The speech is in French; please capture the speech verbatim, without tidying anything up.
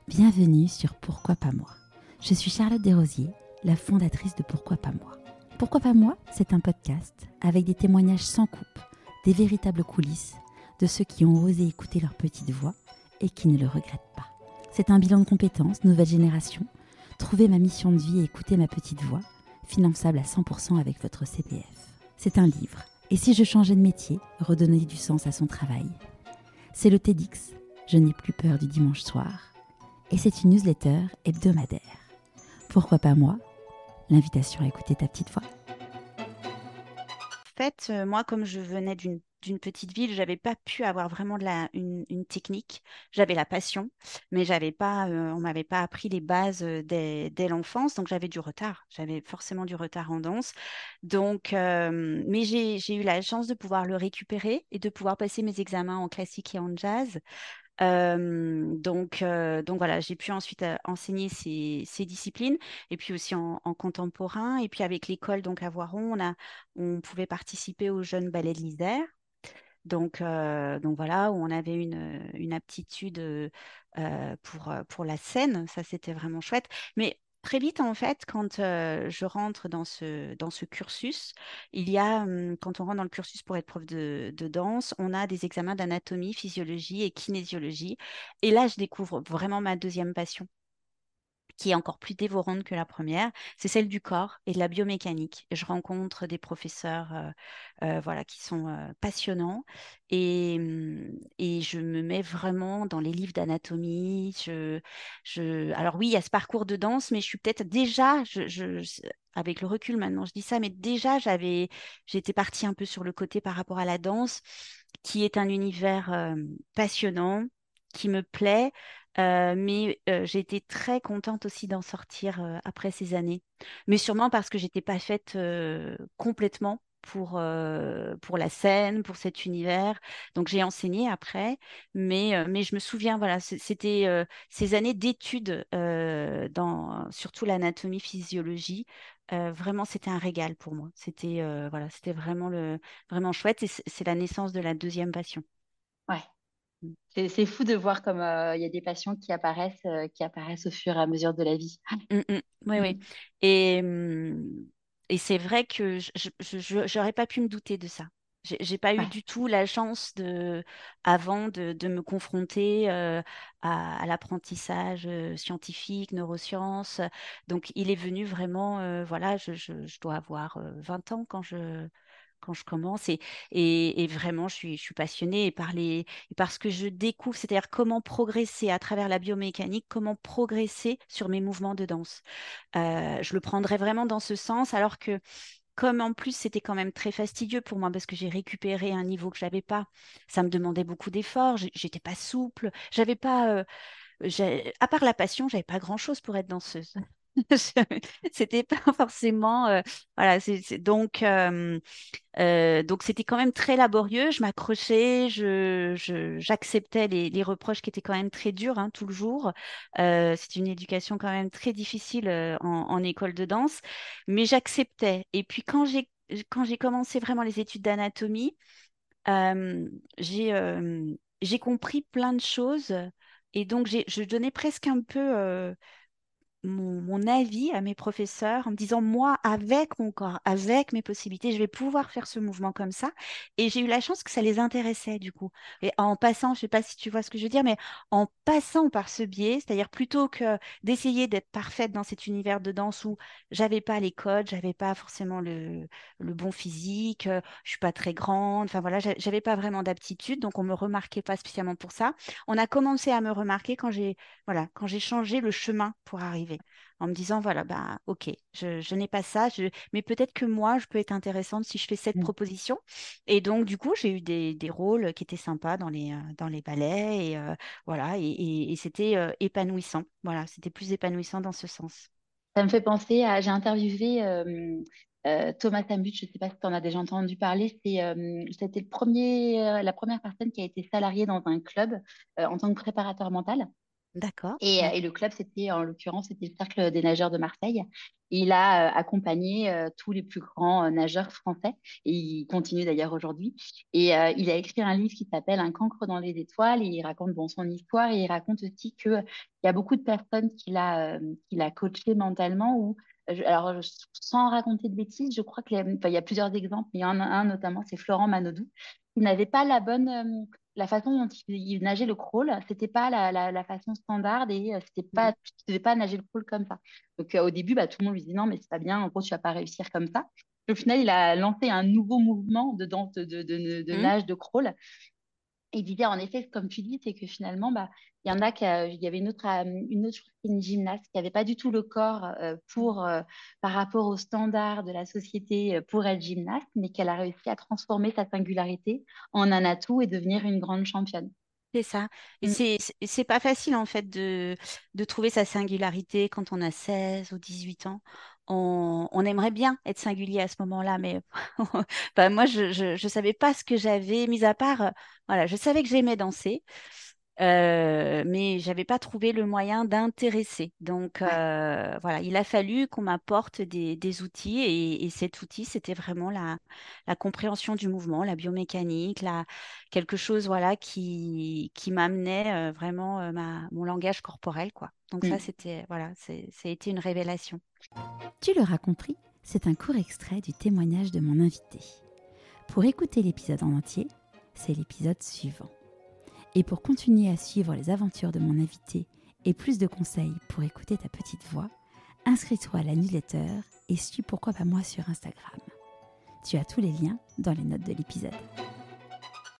Bienvenue sur Pourquoi pas moi. Je suis Charlotte Desrosiers, la fondatrice de Pourquoi pas moi. Pourquoi pas moi, c'est un podcast avec des témoignages sans coupe, des véritables coulisses de ceux qui ont osé écouter leur petite voix et qui ne le regrettent pas. C'est un bilan de compétences, nouvelle génération, trouver ma mission de vie et écouter ma petite voix, finançable à cent pour cent avec votre C P F. C'est un livre. Et si je changeais de métier, redonner du sens à son travail. C'est le TEDx, je n'ai plus peur du dimanche soir. Et c'est une newsletter hebdomadaire. Pourquoi pas moi? L'invitation à écouter ta petite voix. En fait, euh, moi, comme je venais d'une d'une petite ville, j'avais pas pu avoir vraiment de la, une, une technique. J'avais la passion, mais j'avais pas, euh, on m'avait pas appris les bases euh, dès, dès l'enfance, donc j'avais du retard. J'avais forcément du retard en danse. Donc, euh, mais j'ai j'ai eu la chance de pouvoir le récupérer et de pouvoir passer mes examens en classique et en jazz. Euh, donc, euh, donc voilà, j'ai pu ensuite euh, enseigner ces, ces disciplines et puis aussi en, en contemporain. Et puis avec l'école donc à Voiron, on a, on pouvait participer aux jeunes ballets de l'Isère. Donc, euh, donc voilà, où on avait une, une aptitude euh, euh, pour, euh, pour la scène. Ça, c'était vraiment chouette. Mais très vite, en fait, quand euh, je rentre dans ce, dans ce cursus, il y a, hum, quand on rentre dans le cursus pour être prof de, de danse, on a des examens d'anatomie, physiologie et kinésiologie. Et là, je découvre vraiment ma deuxième passion qui est encore plus dévorante que la première, c'est celle du corps et de la biomécanique. Je rencontre des professeurs euh, euh, voilà, qui sont euh, passionnants et, hum, et je me mets vraiment dans les livres d'anatomie. Je, je... Alors oui, il y a ce parcours de danse, mais je suis peut-être déjà, je, je- je- avec le recul maintenant, je dis ça, mais déjà j'avais, j'étais partie un peu sur le côté par rapport à la danse, qui est un univers euh, passionnant, qui me plaît. Euh, mais euh, j'ai été très contente aussi d'en sortir euh, après ces années. Mais sûrement parce que j'étais pas faite euh, complètement pour, euh, pour la scène, pour cet univers. Donc j'ai enseigné après, mais, euh, mais je me souviens, voilà, c- c'était euh, ces années d'études euh, dans surtout l'anatomie, physiologie. Euh, vraiment, c'était un régal pour moi. C'était euh, voilà, c'était vraiment le vraiment chouette et c'est c'est la naissance de la deuxième passion. Ouais, c'est c'est fou de voir comme euh, il y a des passions qui apparaissent, euh, qui apparaissent au fur et à mesure de la vie. Mm, mm. Oui, oui. Mm. Et, hum, et c'est vrai que je, je, je- je- j'aurais pas pu me douter de ça. J'ai j'ai pas eu Ouais. du tout la chance de, avant de, de me confronter euh, à, à l'apprentissage euh, scientifique, neurosciences. Donc, il est venu vraiment, euh, voilà, je, je, je dois avoir euh, vingt ans quand je, quand je commence et, et, et vraiment, je suis, je suis passionnée et par les, et par ce que je découvre, c'est-à-dire comment progresser à travers la biomécanique, comment progresser sur mes mouvements de danse. Euh, je le prendrais vraiment dans ce sens, alors que comme en plus c'était quand même très fastidieux pour moi parce que j'ai récupéré un niveau que j'avais pas, ça me demandait beaucoup d'efforts, j'ai- j'étais pas souple, j'avais pas, euh, j'ai- à part la passion, j'avais pas grand-chose pour être danseuse. C'était pas forcément, euh, voilà, c'est c'est- donc. euh, euh, donc c'était quand même très laborieux. Je m'accrochais, je, je- j'acceptais les, les reproches qui étaient quand même très durs hein, tout le jour. Euh, c'est une éducation quand même très difficile euh, en, en école de danse, mais j'acceptais. Et puis quand j'ai quand j'ai commencé vraiment les études d'anatomie, euh, j'ai euh, j'ai compris plein de choses. Et donc j'ai, je donnais presque un peu euh, mon, mon avis à mes professeurs en me disant, moi, avec mon corps, avec mes possibilités, je vais pouvoir faire ce mouvement comme ça. Et j'ai eu la chance que ça les intéressait du coup. Et en passant, je sais pas si tu vois ce que je veux dire, mais en passant par ce biais, c'est-à-dire plutôt que d'essayer d'être parfaite dans cet univers de danse où j'avais pas les codes, j'avais pas forcément le, le bon physique, euh, je suis pas très grande, enfin voilà, j'a- j'avais pas vraiment d'aptitude, donc on me remarquait pas spécialement pour ça. On a commencé à me remarquer quand j'ai voilà, quand j'ai changé le chemin pour arriver, en me disant, voilà, bah, ok, je, je n'ai pas ça, je- mais peut-être que moi, je peux être intéressante si je fais cette Mm. proposition. Et donc, du coup, j'ai eu des, des rôles qui étaient sympas dans les, euh, dans les ballets, et euh, voilà, et, et- et c'était euh, épanouissant. Voilà, c'était plus épanouissant dans ce sens. Ça me fait penser à, j'ai interviewé euh, euh, Thomas Tambut, je ne sais pas si tu en as déjà entendu parler, c'est, euh, c'était le premier, euh, la première personne qui a été salariée dans un club euh, en tant que préparateur mental. D'accord. Et, euh, Ouais. et le club, c'était en l'occurrence, c'était le Cercle des nageurs de Marseille. Et il a euh, accompagné euh, tous les plus grands euh, nageurs français. Et il continue d'ailleurs aujourd'hui. Et euh, il a écrit un livre qui s'appelle Un cancre dans les étoiles. Et il raconte bon, son histoire. Et il raconte aussi qu'il y a beaucoup de personnes qu'il a, euh, qu'il a coachées mentalement. Ou, euh, je- alors, je- sans raconter de bêtises, je crois qu'il y a, enfin, il y a plusieurs exemples. Mais il y en a un notamment, c'est Florent Manodou. Il n'avait pas la bonne. euh, la façon dont il, il nageait le crawl, c'était pas la, la, la façon standard et euh, c'était pas, Mhm. tu ne devais pas nager le crawl comme ça. Donc euh, au début, bah, tout le monde lui dit non, mais c'est pas bien, en gros, tu vas pas réussir comme ça. Au final, il a lancé un nouveau mouvement de, danse- de, de, de, de Mhm. nage, de crawl. Et l'idée, en effet, comme tu dis, c'est que finalement, bah, il y en a qui, a- il y avait une autre, euh, une autre, je crois que c'était une gymnaste qui n'avait pas du tout le corps euh, pour, euh, par rapport aux standards de la société euh, pour être gymnaste, mais qu'elle a réussi à transformer sa singularité en un atout et devenir une grande championne. C'est ça. Et Mm. c'est c'est c'est pas facile en fait de, de trouver sa singularité quand on a seize ou dix-huit ans. On, on aimerait bien être singulier à ce moment-là, mais bah, moi je, je je savais pas ce que j'avais, mis à part euh, voilà, je savais que j'aimais danser, euh, mais j'avais pas trouvé le moyen d'intéresser. Donc Ouais. euh, voilà, il a fallu qu'on m'apporte des, des outils et, et cet outil, c'était vraiment la, la compréhension du mouvement, la biomécanique, la, quelque chose voilà qui, qui m'amenait euh, vraiment euh, ma, mon langage corporel, quoi. Donc ça, Mm. c'était voilà, c'est, ça a été une révélation. Tu l'auras compris, c'est un court extrait du témoignage de mon invité. Pour écouter l'épisode en entier, c'est l'épisode suivant. Et pour continuer à suivre les aventures de mon invité et plus de conseils pour écouter ta petite voix, inscris-toi à la newsletter et suis Pourquoi pas moi sur Instagram. Tu as tous les liens dans les notes de l'épisode.